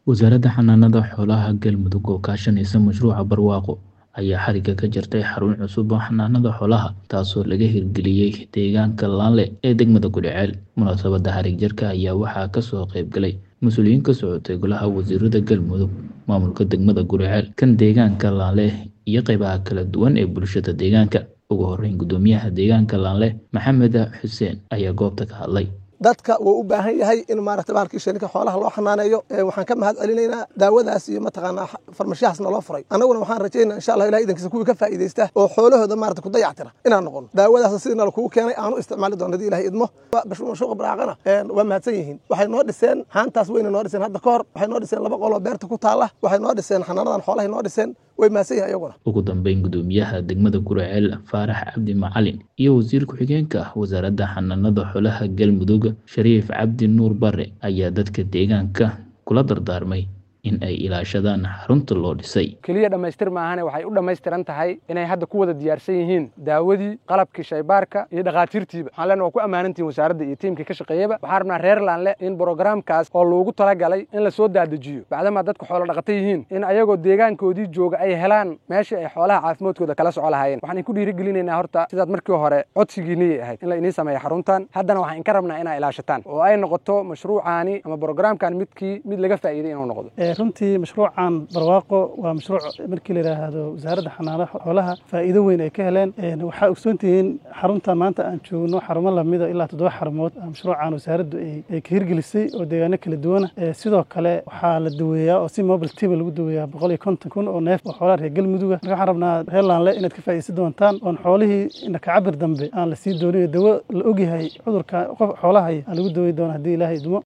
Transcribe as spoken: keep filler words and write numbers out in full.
Wasaaradda Xanaanada Xoolaha Galmudug oo kaashanaysa mashruuca barwaaqo ayaa xariga ka jartay xarun cusub oo xanaanada xoolaha taasoo laga hirgeliyey deegaanka Laanle ee degmada Gudeceel. Munaasabadda xarig jarka ayaa waxaa ka soo qayb galay mas'uuliyiin ka socotay Golaha Wasiirada Galmudug, maamulka degmada Gudeceel, kan deegaanka Laanle iyo qaybaha kala duwan ee bulshada deegaanka. Ugu horreyn, guddoomiyaha deegaanka Laanle Maxamed Xuseen ayaa goobta ka hadlay. dadka wuu u baahan yahay in maaragtay bahalkii shilinka xoolaha loo xanaaneeyo. Waxaan ka mahad celinaynaa daawadaas iyo mataqaanaa farmashiyahaasna loo furay. Annaguna waxaan rajaynaynaa insha Allah ilaahay idankiisa kuwii ka faa'iideysta oo xoolahooda maaragtay ku dayactira inaan noqono. Daawadaas sidii nala kugu keenay aanu isticmaali doono hadii ilaahay idmo. Mashruuqa barwaaqana waa mahadsan yihiin. Waxay noo dhiseen haantaas weyna noo dhiseen hadda ka hor. Waxay noo dhiseen laba qol oo beerta ku taala. Waxay noo dhiseen xanaanadan xoolaha noo dhiseen. way mahadsan yihiin ayaguna. Ugu dambeyn, guddoomiyaha degmada Gudeceel Faarax Cabdi Macalin iyo wasiir ku-xigeenka wasaaradda xanaanada xoolaha Galmudug Shariif Cabdi Nuur Bare ayaa dadka deegaanka kula dardaarmay in ay ilaashadaan xarunta loo dhisay. kaliya dhamaystir ma ahane waxay u dhammaystiran tahay inay hadda ku wada diyaarsan yihiin daawadii, qalabkii shaybaarka iyo dhaqaatiirtiiba. waxaan leenahay waa ku ammaanantiin wasaaradda iyo tiimka ka shaqeeyaba. waxaan rabnaa reer Laanle in programkaas oo loogu talagalay in la soo daadajiyo bacdama dadku xoolo dhaqata yihiin in ayagoo deegaankoodii jooga ay helaan meeshii ay xoolaha caafimaadkooda kala soco lahaayeen. waxaan ku dhiirigelinaynaa horta sidaad markii hore codsigiinii ahayd in la inii sameeyo xaruntan. haddana waxaan ka rabnaa inaa ilaashataan oo ay noqoto mashruucaani ama programkan midkii mid laga faa'iiday inuu noqdo. runtii mashruucan barwaaqo waa mashruuc markii la yiraahdo wasaaradda xanaanada xoolaha faa'iido weyn ay ka heleen. waxaa ogsoontihiin xaruntan maanta aan joogno xarumo lamida ilaa toddoba xarumood mashruucan wasaaraddu ay ka hirgelisay oo deegaano kala duwan. sidoo kale waxaa la daweeyaa oo si mobile team lagu daweeyaa boqol iyo konton kun oo neef oo xoolaha reer Galmudug. marka waxaan rabnaa reer Laanle inaad ka faa'iideysan doontaan oon xoolihii inta ka cabir dambe aan la sii doonin dawo la ogyahay cudurka qof xoolaha aan lagu daweey doono haddii Ilaahay idmo.